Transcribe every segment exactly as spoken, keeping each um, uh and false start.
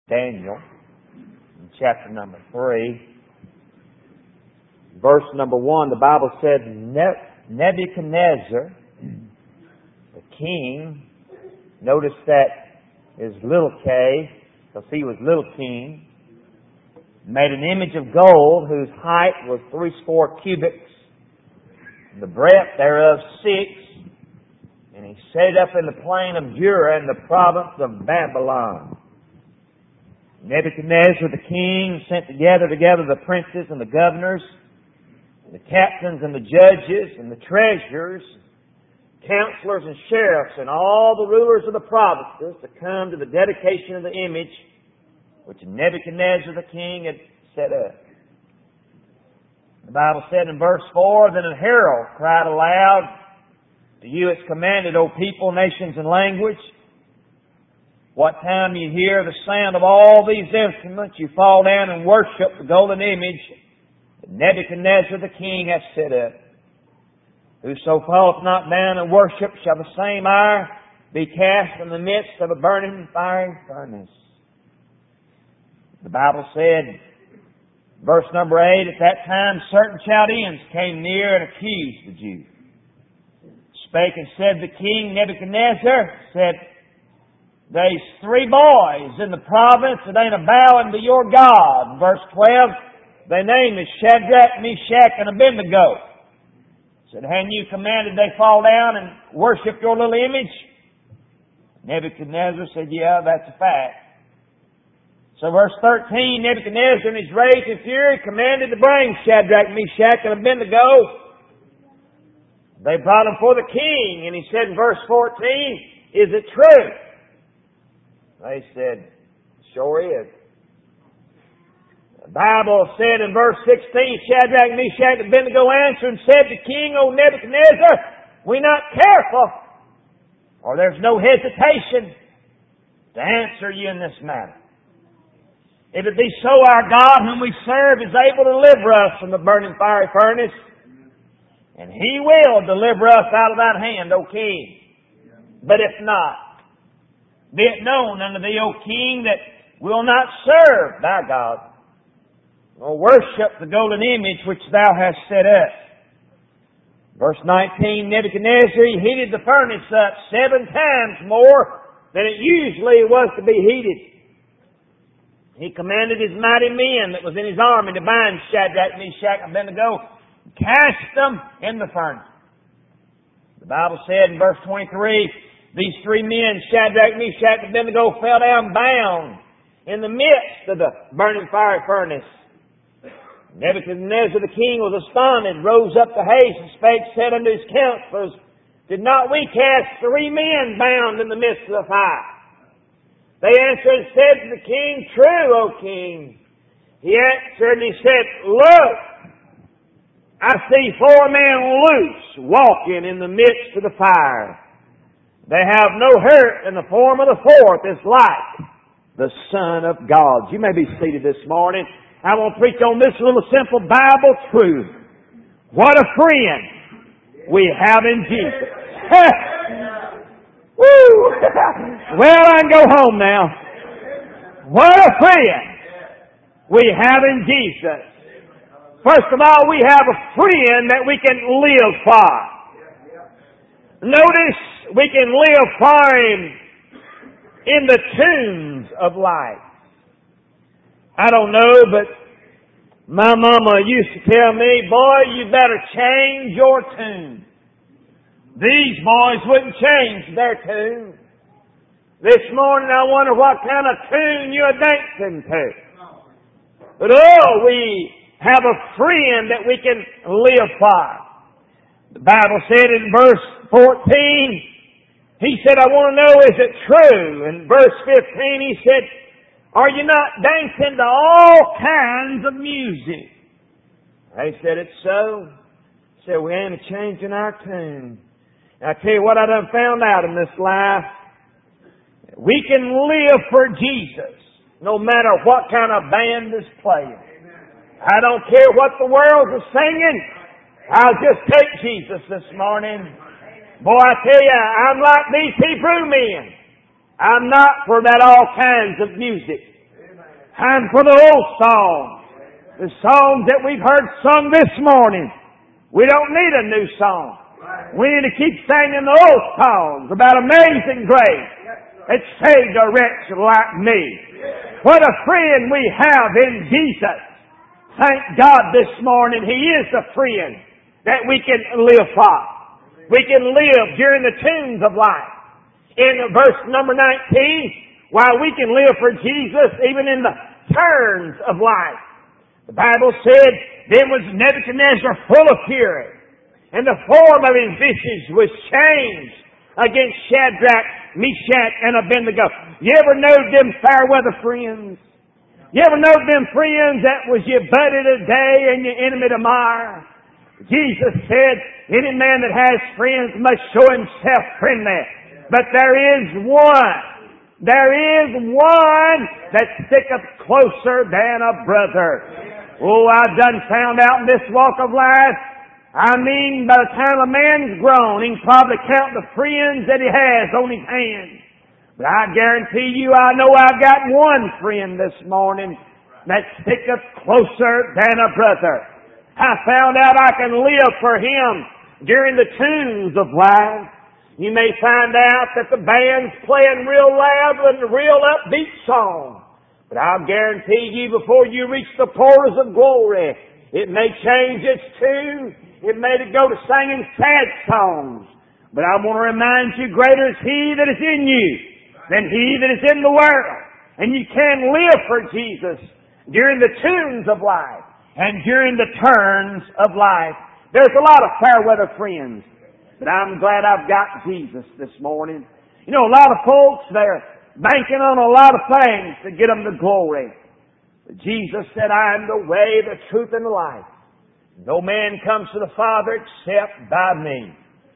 Daniel, in chapter number three, verse number one, the Bible said, Nebuchadnezzar, the king, notice that is little k, because he was little king, made an image of gold whose height was three score cubits, the breadth thereof six, and he set it up in the plain of Dura in the province of Babylon. Nebuchadnezzar the king sent together together the princes and the governors, the captains and the judges and the treasurers, counselors and sheriffs, and all the rulers of the provinces to come to the dedication of the image which Nebuchadnezzar the king had set up. The Bible said in verse four, Then a herald cried aloud, To you it's commanded, O people, nations, and language, what time you hear the sound of all these instruments, you fall down and worship the golden image that Nebuchadnezzar the king hath set up. Whoso falleth not down and worship shall the same hour be cast in the midst of a burning fiery furnace. The Bible said, verse number eight, At that time certain Chaldeans came near and accused the Jews. Spake and said, The king Nebuchadnezzar said, There's three boys in the province that ain't a bowing to your God. Verse twelve, their name is Shadrach, Meshach, and Abednego. Said, Hadn't you commanded they fall down and worship your little image? Nebuchadnezzar said, Yeah, that's a fact. So verse thirteen, Nebuchadnezzar in his rage and fury commanded to bring Shadrach, Meshach, and Abednego. They brought him for the king, and he said in verse fourteen, Is it true? They said, Sure is. The Bible said in verse sixteen, Shadrach, Meshach, and Abednego answered and said to King, O Nebuchadnezzar, we're not careful, or there's no hesitation to answer you in this matter. If it be so, our God whom we serve is able to deliver us from the burning fiery furnace, and He will deliver us out of that hand, O King. But if not, be it known unto thee, O King, that we will not serve thy God, nor worship the golden image which thou hast set up. Verse nineteen, Nebuchadnezzar he heated the furnace up seven times more than it usually was to be heated. He commanded his mighty men that was in his army to bind Shadrach, Meshach, and Abednego, and cast them in the furnace. The Bible said in verse twenty-three, these three men, Shadrach, Meshach, and Abednego, fell down bound in the midst of the burning fiery furnace. Nebuchadnezzar the king was astonished, rose up to haste, and spake, said unto his counselors, Did not we cast three men bound in the midst of the fire? They answered and said to the king, True, O king. He answered and he said, Look, I see four men loose walking in the midst of the fire. They have no hurt, and the form of the fourth is like the Son of God. You may be seated this morning. I want to preach on this little simple Bible truth. What a friend we have in Jesus. Woo! Well, I can go home now. What a friend we have in Jesus. First of all, we have a friend that we can live for. Notice we can live for Him in the tunes of life. I don't know, but my mama used to tell me, boy, you better change your tune. These boys wouldn't change their tune. This morning I wonder what kind of tune you're dancing to. But oh, we have a friend that we can live for. The Bible said in verse fourteen, He said, I want to know, is it true? In verse fifteen, He said, Are you not dancing to all kinds of music? They said, It's so. He said, we ain't changing our tune. I tell you what I done found out in this life. We can live for Jesus no matter what kind of band is playing. I don't care what the world is singing. I'll just take Jesus this morning. Boy, I tell you, I'm like these Hebrew men. I'm not for that all kinds of music. Time for the old songs. The songs that we've heard sung this morning. We don't need a new song. We need to keep singing the old songs about amazing grace that saved a wretch like me. What a friend we have in Jesus. Thank God this morning He is the friend that we can live for. We can live during the tunes of life. In verse number nineteen, while we can live for Jesus even in the turns of life. The Bible said, then was Nebuchadnezzar full of fury, and the form of his visage was changed against Shadrach, Meshach, and Abednego. You ever know them fair weather friends? You ever know them friends that was your buddy today and your enemy tomorrow? Jesus said, any man that has friends must show himself friendly. But there is one. There is one that sticketh closer than a brother. Oh, I've done found out in this walk of life. I mean, by the time a man's grown, he can probably count the friends that he has on his hands. But I guarantee you, I know I've got one friend this morning that sticketh closer than a brother. I found out I can live for him during the tunes of life. You may find out that the band's playing real loud and real upbeat song. But I'll guarantee you before you reach the portals of glory, it may change its tune. It may go to singing sad songs. But I want to remind you, greater is He that is in you than he that is in the world. And you can live for Jesus during the tunes of life and during the turns of life. There's a lot of fair weather friends. But I'm glad I've got Jesus this morning. You know, a lot of folks, they're banking on a lot of things to get them to glory. But Jesus said, I am the way, the truth, and the life. No man comes to the Father except by me.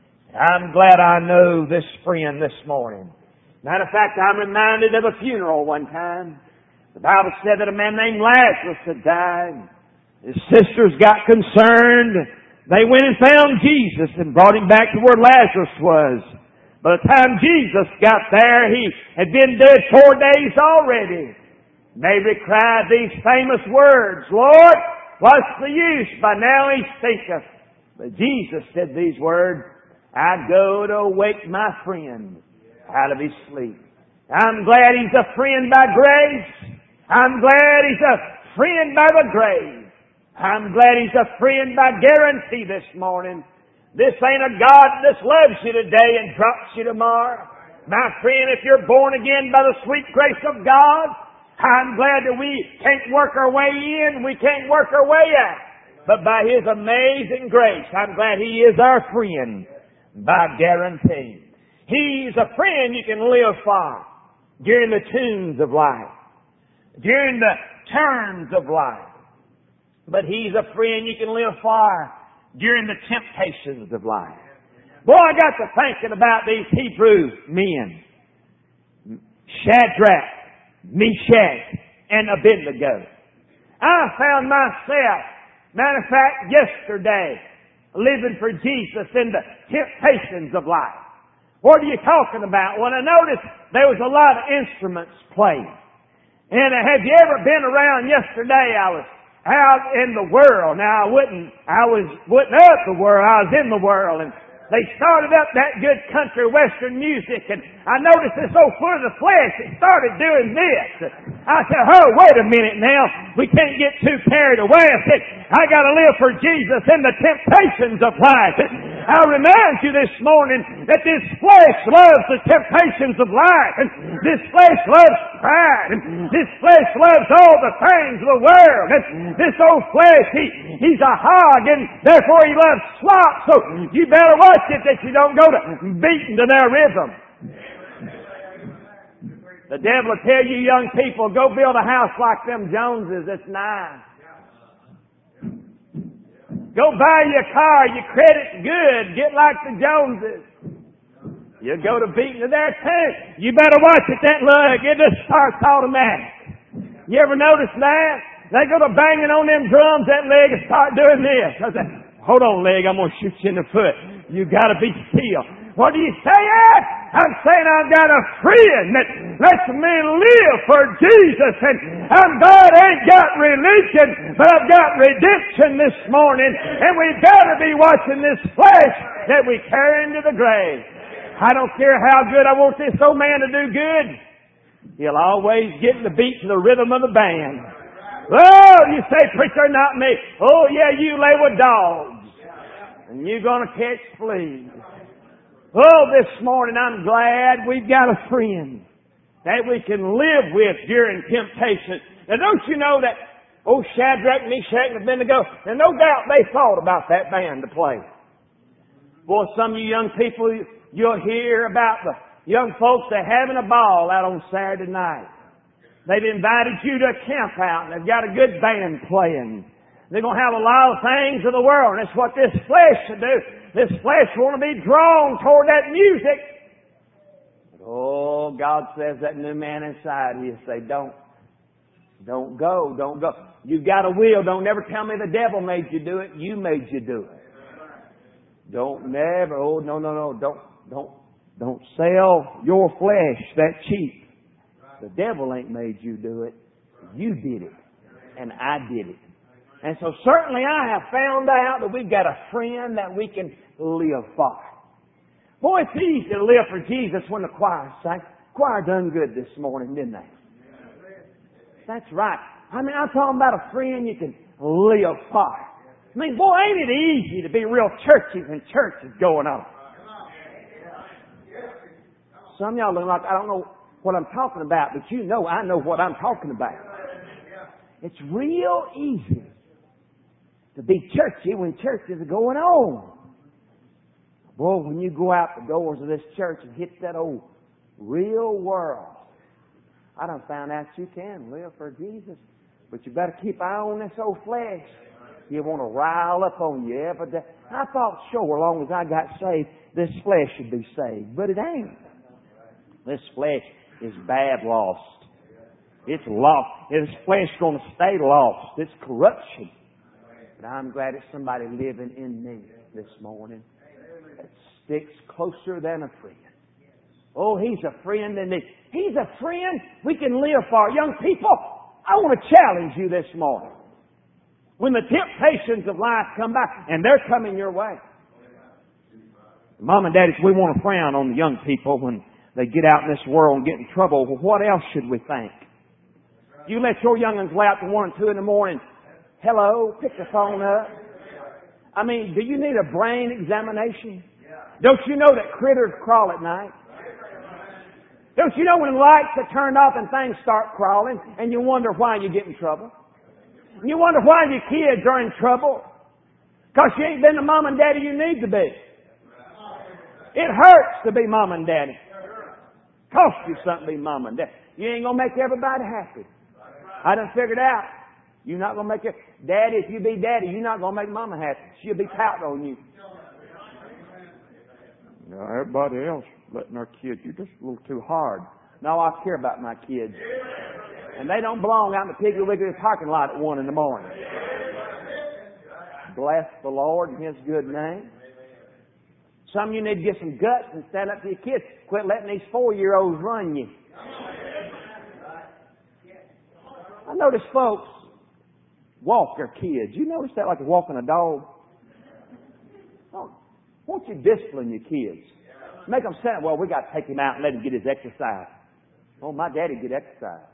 I'm glad I know this friend this morning. Matter of fact, I'm reminded of a funeral one time. The Bible said that a man named Lazarus had died. His sisters got concerned. They went and found Jesus and brought him back to where Lazarus was. By the time Jesus got there, he had been dead four days already. Mary cried these famous words, Lord, what's the use? By now he stinketh. But Jesus said these words, I go to wake my friend out of his sleep. I'm glad he's a friend by grace. I'm glad he's a friend by the grave. I'm glad he's a friend by guarantee this morning. This ain't a God that loves you today and drops you tomorrow. My friend, if you're born again by the sweet grace of God, I'm glad that we can't work our way in, we can't work our way out. But by His amazing grace, I'm glad He is our friend by guarantee. He's a friend you can live for during the tunes of life, during the turns of life. But He's a friend you can live for during the temptations of life. Boy, I got to thinking about these Hebrew men. Shadrach, Meshach, and Abednego. I found myself, matter of fact, yesterday, living for Jesus in the temptations of life. What are you talking about? Well, I noticed there was a lot of instruments playing. And uh, have you ever been around yesterday? I was out in the world. Now, I wouldn't, I was, wasn't of the world. I was in the world. And they started up that good country western music. And I noticed it's so full of the flesh, it started doing this. I said, oh, wait a minute now. We can't get too carried away. I said, I got to live for Jesus in the temptations of life. I remind you this morning that this flesh loves the temptations of life. And this flesh loves pride. And this flesh loves all the things of the world. And this old flesh, he, he's a hog, and therefore he loves slop. So you better watch it that you don't go to beating to their rhythm. The devil will tell you young people, go build a house like them Joneses. It's nice. Go buy you a car. Your credit's good. Get like the Joneses. You go to beating to their tent. You better watch it, that lug. It just starts automatic. You ever notice that? They go to banging on them drums, that leg, and start doing this. I say, hold on, leg. I'm going to shoot you in the foot. You got to be still. What do you say? I'm saying I've got a friend that lets me live for Jesus. And I'm God ain't got religion, but I've got redemption this morning. And we've got to be watching this flesh that we carry into the grave. I don't care how good I want this old man to do good. He'll always get the beat to the rhythm of the band. Oh, you say, preacher, not me. Oh, yeah, you lay with dogs. And you're going to catch fleas. Oh, this morning I'm glad we've got a friend that we can live with during temptation. Now, don't you know that, oh, Shadrach, Meshach, and Abednego, and no doubt they thought about that band to play. Boy, some of you young people, you'll hear about the young folks that are having a ball out on Saturday night. They've invited you to a camp out, and they've got a good band playing. They're going to have a lot of things of the world, and that's what this flesh should do. This flesh want to be drawn toward that music. But, oh, God says that new man inside, He'll say, don't. Don't go. Don't go. You've got a will. Don't never tell me the devil made you do it. You made you do it. Don't never. Oh, no, no, no. Don't, don't, don't sell your flesh that cheap. The devil ain't made you do it. You did it. And I did it. And so certainly I have found out that we've got a friend that we can live for. Boy, it's easy to live for Jesus when the choir sang. The choir done good this morning, didn't they? That's right. I mean, I'm talking about a friend you can live for. I mean, boy, ain't it easy to be real churches and churches going on. Some of y'all look like I don't know what I'm talking about, but you know I know what I'm talking about. It's real easy to be churchy when churches are going on. Boy, when you go out the doors of this church and hit that old real world, I done found out you can live for Jesus, but you better keep eye on this old flesh. You want to rile up on you every day. I thought, sure, as long as I got saved, this flesh should be saved, but it ain't. This flesh is bad lost. It's lost. This flesh is going to stay lost. It's corruption. But I'm glad it's somebody living in me this morning that sticks closer than a friend. Oh, He's a friend indeed. He's a friend we can live for. Young people, I want to challenge you this morning. When the temptations of life come by, and they're coming your way. Mom and Daddy, we want to frown on the young people when they get out in this world and get in trouble. Well, what else should we think? You let your young'uns lay out to one and two in the morning. Hello, pick the phone up. I mean, do you need a brain examination? Don't you know that critters crawl at night? Don't you know when lights are turned off and things start crawling and you wonder why you get in trouble? And you wonder why your kids are in trouble? Because you ain't been the mom and daddy you need to be. It hurts to be mom and daddy. Cost you something to be mom and daddy. You ain't going to make everybody happy. I done figured out. You're not going to make it. Daddy, if you be daddy, you're not going to make mama happy. She'll be pouting on you. You know, everybody else letting their kids, you're just a little too hard. No, I care about my kids. And they don't belong out in the Piggly Wiggly parking lot at one in the morning. Bless the Lord in His good name. Some of you need to get some guts and stand up to your kids. Quit letting these four-year-olds run you. I notice folks walk their kids. You notice that like walking a dog? Oh, won't you discipline your kids? Make them say, well, we got to take him out and let him get his exercise. Oh, my daddy get exercise.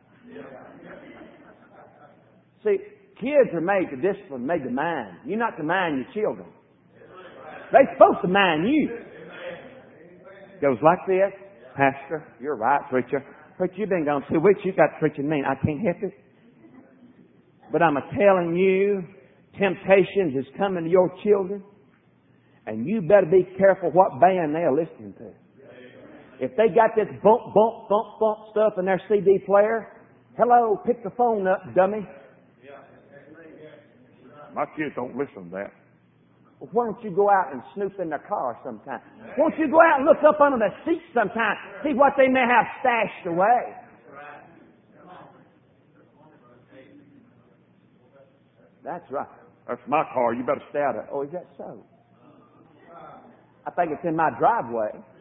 See, kids are made to discipline, made to mind. You're not to mind your children. They're supposed to mind you. Goes like this. Pastor, you're right, preacher. Preacher, you've been gone two weeks. You got preaching mean. I can't help it. But I'm a-telling you, temptations is coming to your children, and you better be careful what band they're listening to. If they got this bump, bump, bump, bump stuff in their C D player, hello, pick the phone up, dummy. My kids don't listen to that. Well, why don't you go out and snoop in their car sometime? Why don't you go out and look up under the seat sometime, see what they may have stashed away? That's right. That's my car. You better stay out of it. Oh, is that so? I think it's in my driveway.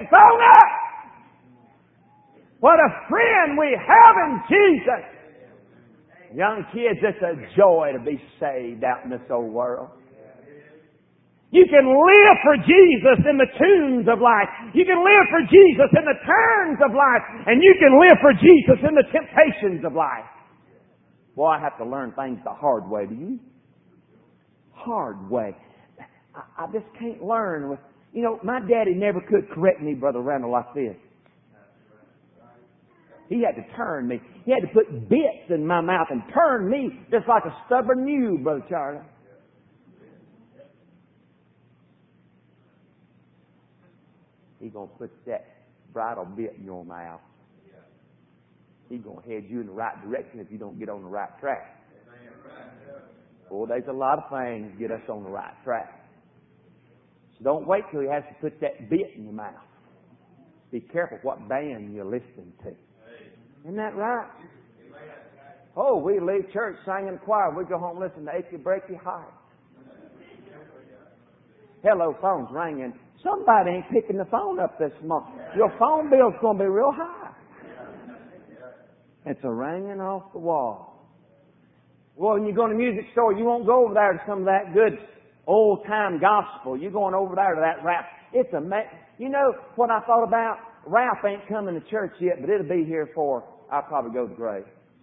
phone up. What a friend we have in Jesus. Young kids, it's a joy to be saved out in this old world. You can live for Jesus in the tunes of life. You can live for Jesus in the turns of life. And you can live for Jesus in the temptations of life. Boy, I have to learn things the hard way, do you? Hard way. I, I just can't learn with... You know, my daddy never could correct me, Brother Randall, like this. He had to turn me. He had to put bits in my mouth and turn me just like a stubborn mule, Brother Charlie. He's going to put that bridle bit in your mouth. He's going to head you in the right direction if you don't get on the right track. Well, there's a lot of things to get us on the right track. So don't wait till he has to put that bit in your mouth. Be careful what band you're listening to. Isn't that right? Oh, we leave church singing choir. We go home and listen to Achy Breaky Heart. Hello, phone's ringing. Somebody ain't picking the phone up this month. Your phone bill's going to be real high. It's a ringing off the wall. Well, when you go to the music store, you won't go over there to some of that good old-time gospel. You're going over there to that rap. It's a ma- You know what I thought about? Ralph ain't coming to church yet, but it'll be here for, I'll probably go to grave.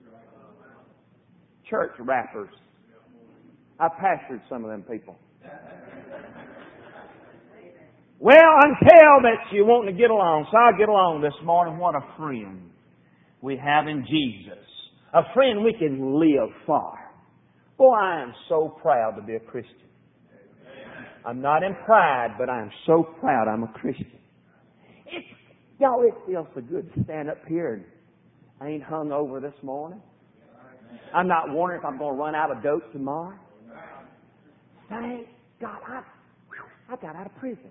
Church rappers. I pastored some of them people. Well, until that you want to get along. So I'll get along this morning. What a friend we have in Jesus. A friend we can live for. Boy, I am so proud to be a Christian. I'm not in pride, but I am so proud I'm a Christian. It's, y'all, it feels so good to stand up here and I ain't hung over this morning. I'm not wondering if I'm going to run out of dope tomorrow. Thank God, I, I got out of prison.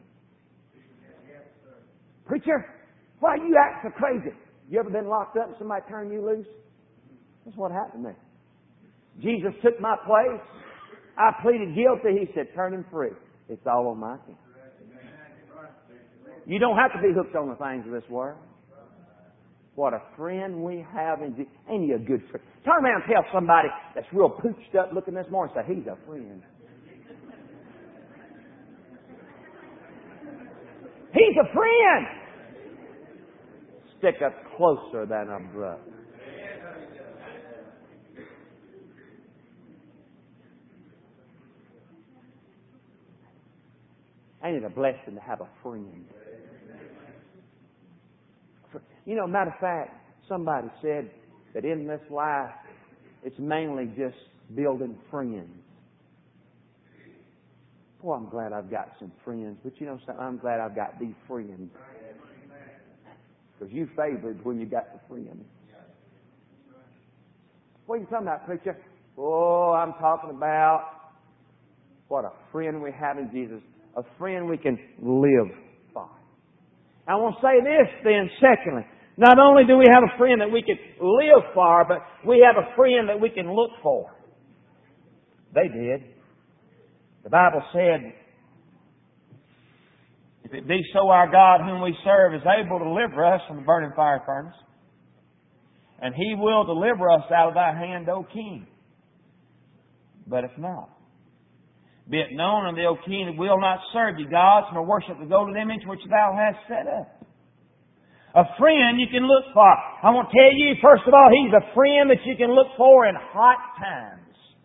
Preacher, why you act so crazy? You ever been locked up and somebody turned you loose? That's what happened to me. Jesus took my place. I pleaded guilty. He said, turn him free. It's all on my account. You don't have to be hooked on the things of this world. What a friend we have in Jesus. Ain't he a good friend? Turn around and tell somebody that's real pooched up looking this morning, say, he's a friend. He's a friend. Stick up closer than a brother. Ain't it a blessing to have a friend? You know, matter of fact, somebody said that in this life, it's mainly just building friends. Boy, I'm glad I've got some friends. But you know something? I'm glad I've got these friends. Because you favored when you got the friends. What are you talking about, preacher? Oh, I'm talking about what a friend we have in Jesus. A friend we can live for. I want to say this then, secondly. Not only do we have a friend that we can live for, but we have a friend that we can look for. They did. The Bible said, if it be so, our God whom we serve is able to deliver us from the burning fire furnace, and He will deliver us out of thy hand, O King. But if not, be it known unto thee, O King, that we will not serve you gods, nor worship the golden image which thou hast set up. A friend you can look for. I want to tell you, first of all, he's a friend that you can look for in hot times.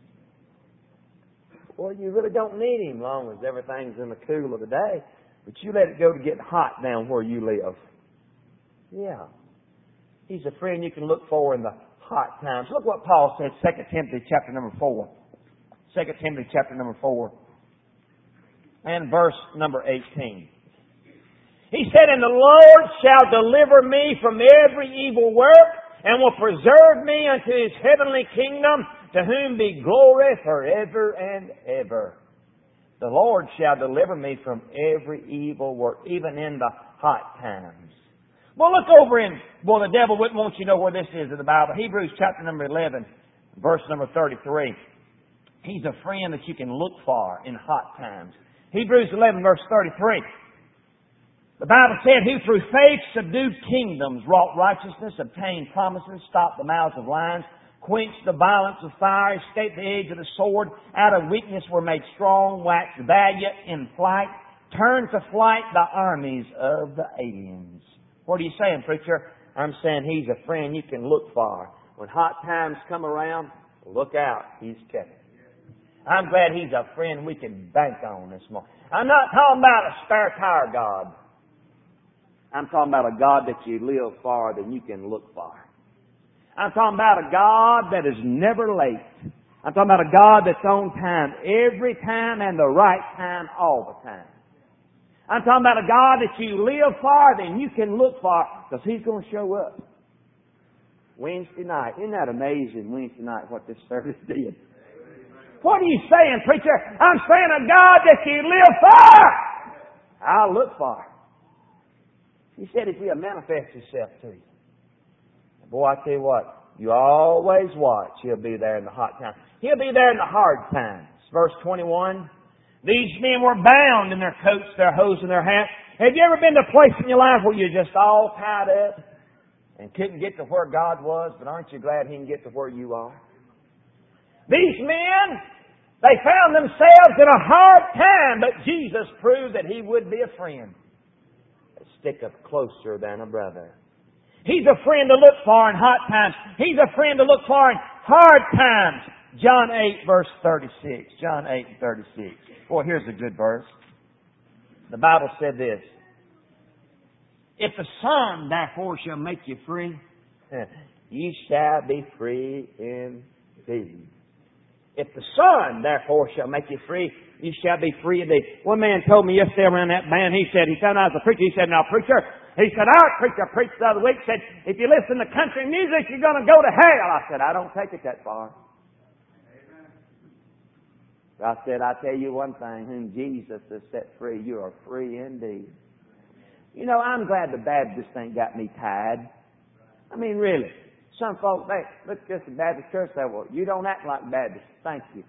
Well, you really don't need him long as everything's in the cool of the day. But you let it go to get hot down where you live. Yeah. He's a friend you can look for in the hot times. Look what Paul said, Second Timothy chapter number four. Second Timothy chapter number four. And verse number eighteen. He said, and the Lord shall deliver me from every evil work, and will preserve me unto His heavenly kingdom, to whom be glory forever and ever. The Lord shall deliver me from every evil work, even in the hot times. Well, look over in, well, the devil wouldn't want you to know where this is in the Bible. Hebrews chapter number eleven, verse number thirty-three. He's a friend that you can look for in hot times. Hebrews eleven, verse thirty-three. The Bible said, who through faith subdued kingdoms, wrought righteousness, obtained promises, stopped the mouths of lions, quenched the violence of fire, escaped the edge of the sword, out of weakness were made strong, waxed valiant in flight, turned to flight the armies of the aliens. What are you saying, preacher? I'm saying He's a friend you can look for. When hot times come around, look out. He's coming. I'm glad He's a friend we can bank on this morning. I'm not talking about a spare tire God. I'm talking about a God that you live for, that you can look for. I'm talking about a God that is never late. I'm talking about a God that's on time every time and the right time all the time. I'm talking about a God that you live for, then you can look for, because He's going to show up. Wednesday night. Isn't that amazing, Wednesday night, what this service did? What are you saying, preacher? I'm saying a God that you live for, I'll look for. He said if He'll manifest Himself to you. Boy, I tell you what, you always watch. He'll be there in the hot times. He'll be there in the hard times. Verse twenty-one. These men were bound in their coats, their hose, and their hats. Have you ever been to a place in your life where you're just all tied up and couldn't get to where God was, but aren't you glad He can get to where you are? These men, they found themselves in a hard time, but Jesus proved that He would be a friend. Stick up closer than a brother. He's a friend to look for in hot times. He's a friend to look for in hard times. John eight, verse thirty-six. John eight, thirty-six. Boy, here's a good verse. The Bible said this. If the Son, therefore, shall make you free, ye shall be free indeed. If the Son, therefore, shall make you free, you shall be free indeed. One man told me yesterday around that band, he said, he found out I was a preacher, he said, now preacher, he said, our preacher preached the other week, said, if you listen to country music, you're going to go to hell. I said, I don't take it that far. I said, I tell you one thing, whom Jesus has set free, you are free indeed. You know, I'm glad the Baptists ain't got me tied. I mean, really. Some folks, they look at the Baptist church, say, well, you don't act like Baptists. Thank you.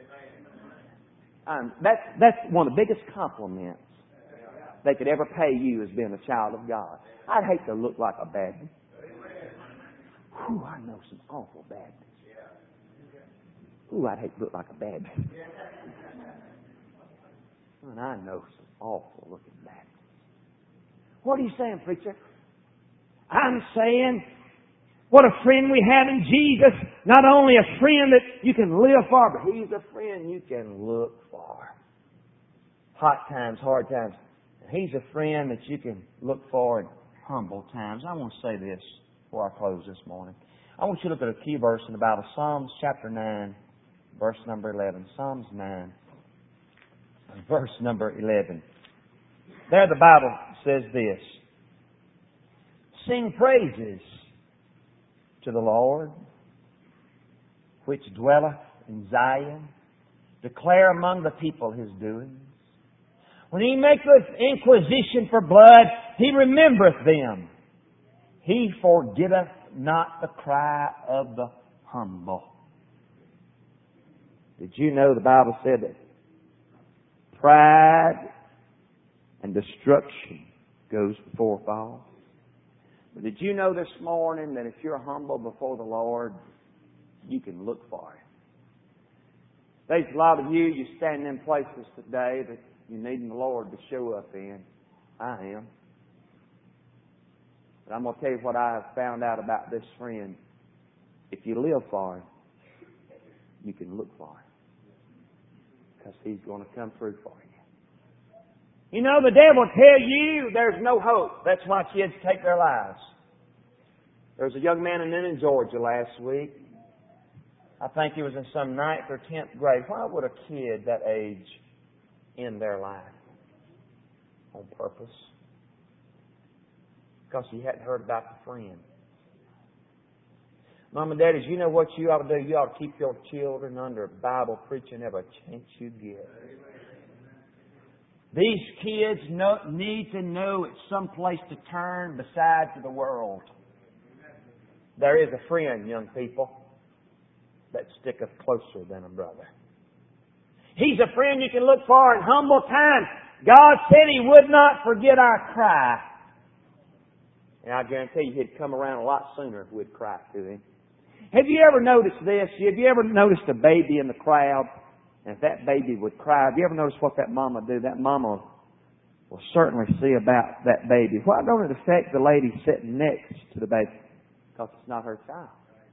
Um, that's, that's one of the biggest compliments they could ever pay you as being a child of God. I'd hate to look like a Baptist. Whew, I know some awful Baptists. Ooh, I'd hate to look like a Baptist. And I know some awful looking Baptists. What are you saying, preacher? I'm saying, what a friend we have in Jesus. Not only a friend that you can live for, but He's a friend you can look for. Hot times, hard times. He's a friend that you can look for in humble times. I want to say this before I close this morning. I want you to look at a key verse in the Bible. Psalms chapter nine, verse number eleven. Psalms nine, verse number eleven. There the Bible says this. Sing praises to the Lord, which dwelleth in Zion. Declare among the people His doings. When He maketh inquisition for blood, He remembereth them. He forgetteth not the cry of the humble. Did you know the Bible said that pride and destruction goes before a fall? But did you know this morning that if you're humble before the Lord, you can look for Him? There's a lot of you, you stand in places today that you're needing the Lord to show up in. I am. But I'm going to tell you what I have found out about this friend. If you live for Him, you can look for Him. Because He's going to come through for you. You know, the devil will tell you there's no hope. That's why kids take their lives. There was a young man in Newnan, Georgia last week. I think he was in some ninth or tenth grade. Why would a kid that age end their life? On purpose. Because he hadn't heard about the friend. Mom and Daddy, you know what you ought to do? You ought to keep your children under Bible preaching every chance you get. These kids know, need to know it's some place to turn besides the world. There is a friend, young people, that sticketh closer than a brother. He's a friend you can look for in humble times. God said He would not forget our cry. And I guarantee you He'd come around a lot sooner if we'd cry to Him. Have you ever noticed this? Have you ever noticed a baby in the crowd? And if that baby would cry, have you ever noticed what that mama do? That mama will certainly see about that baby. Why don't it affect the lady sitting next to the baby? Because it's not her child.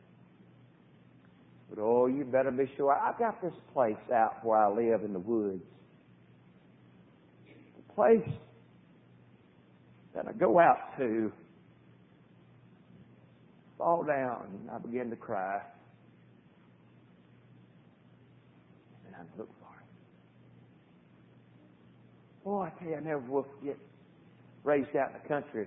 But oh, you better be sure. I've got this place out where I live in the woods. The place that I go out to, fall down, and I begin to cry. And I look for it. Oh, I tell you, I never will forget raised out in the country.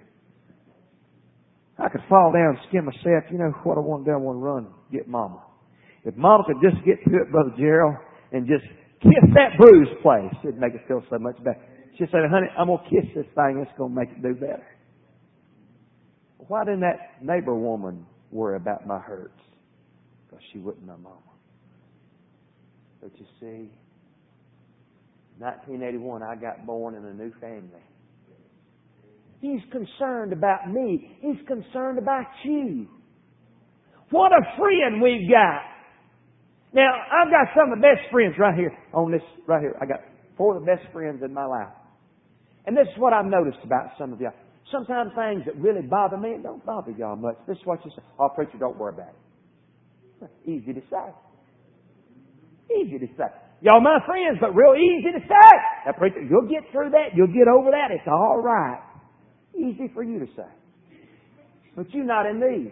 I could fall down and skin myself. You know what I want to do? I want to run and get Mama. If Mama could just get to it, Brother Gerald, and just kiss that bruised place, it'd make it feel so much better. She'd say, honey, I'm going to kiss this thing. It's going to make it do better. Why didn't that neighbor woman worry about my hurts? Because she wasn't my mama. But you see, nineteen eighty-one, I got born in a new family. He's concerned about me. He's concerned about you. What a friend we've got. Now, I've got some of the best friends right here on this, right here. I got four of the best friends in my life. And this is what I've noticed about some of y'all. Sometimes things that really bother me don't bother y'all much. This is what you say. Oh, preacher, don't worry about it. Easy to say. Easy to say. Y'all my friends, but real easy to say. Now, preacher, you'll get through that. You'll get over that. It's all right. Easy for you to say. But you're not in these.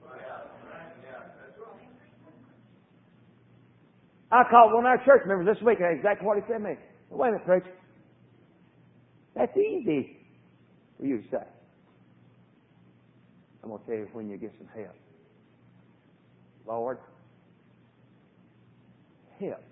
I called one of our church members this week, and that's exactly what he said to me. Wait a minute, preacher. That's easy for you to say. I'm going to tell you when you get some help. Lord, help.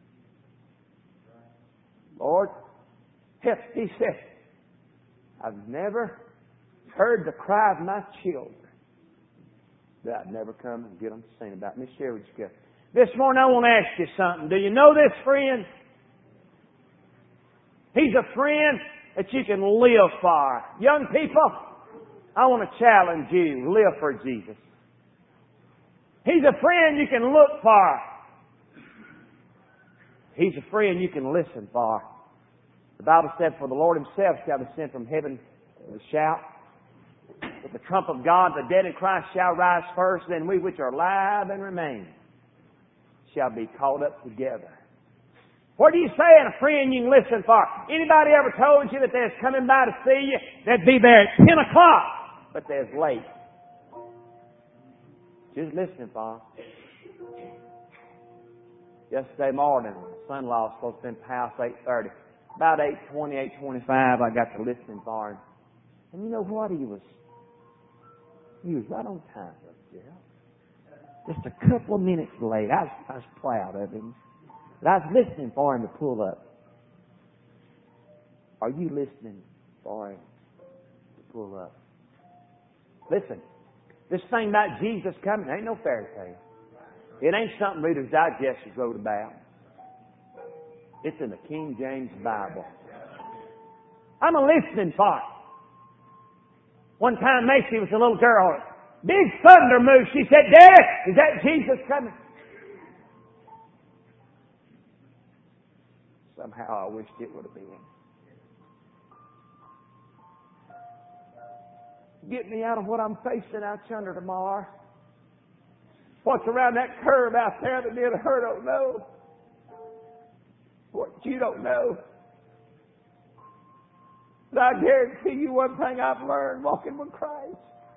Lord, help. He said, I've never heard the cry of my children that I'd never come and get them to sing about. Let me share with you. This morning I want to ask you something. Do you know this friend? He's a friend that you can live for. Young people, I want to challenge you. Live for Jesus. He's a friend you can look for. He's a friend you can listen for. The Bible said, for the Lord Himself shall descend from heaven with a shout. With the trump of God, the dead in Christ shall rise first. Then we which are alive and remain shall be caught up together. What do you say in a friend you can listen for? Anybody ever told you that they're coming by to see you? They'd be there at ten o'clock, but they're late. Just listening for them. Yesterday morning, my son-in-law was supposed to be in the house eight thirty. About eight twenty, eight twenty-five, I got to listening for him. And you know what? He was, he was right on time, Gerald. Just a couple of minutes late. I was, I was proud of him. But I was listening for him to pull up. Are you listening for him to pull up? Listen, this thing about Jesus coming ain't no fairy tale. It ain't something Reader's Digest wrote about. It's in the King James Bible. I'm a listening for it. One time Macy was a little girl. Big thunder moved. She said, Dad, is that Jesus coming? Somehow I wished it would have been. Get me out of what I'm facing out yonder tomorrow. What's around that curve out there that did hurt, I don't know. What you don't know. But I guarantee you one thing I've learned walking with Christ.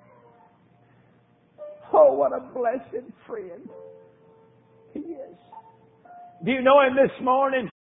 Oh, what a blessed friend He is. Do you know Him this morning?